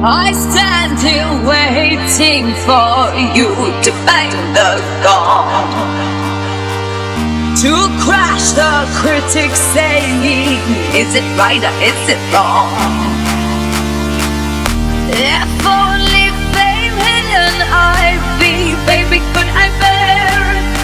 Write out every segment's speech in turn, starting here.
I stand here waiting for you to bang the gong, to crash the critics saying, is it right or is it wrong? If only fame and I'd be, baby, could I bear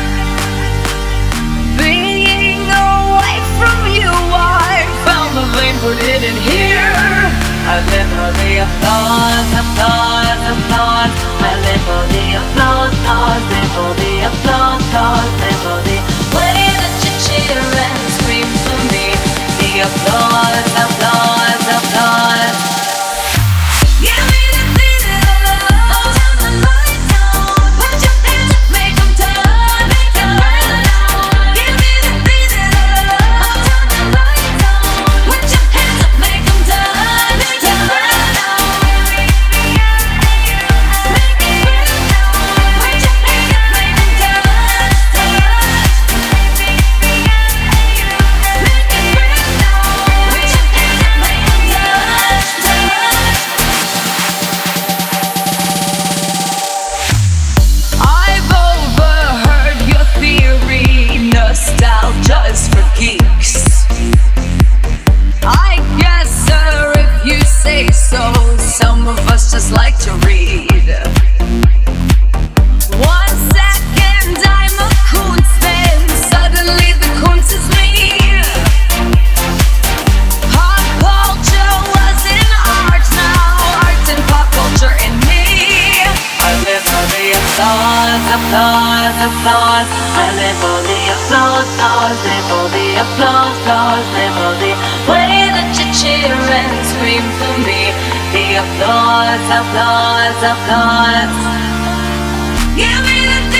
being away from you? I found the vein, put it in here. I live for the applause, applause, applause. I live for the applause, applause, live for the applause, applause, live for the way that you cheer and scream for me. The applause, applause, applause. Give me the feeling of love. Turn the lights on. Put your hands up, make them turn, make them burn down. Give me the feeling of love. Turn the lights on. Put your hands up, make them turn, make them burn down. Make it burn down. Put your hands up, make them turn, turn. Make it burn down. Put your hands up, make them turn, turn. I've overheard your theory, nostalgia's for geeks. I guess, sir, if you say so, some of us just like to read. 1 second I'm a Kunz, then suddenly the Kunz is me. Pop culture was in art, now art and pop culture in me. I live for the applause, applause, applause. I live for the applause, applause, live for the applause, applause, live for the way that you cheer and scream for me. The applause, applause, applause. Give me the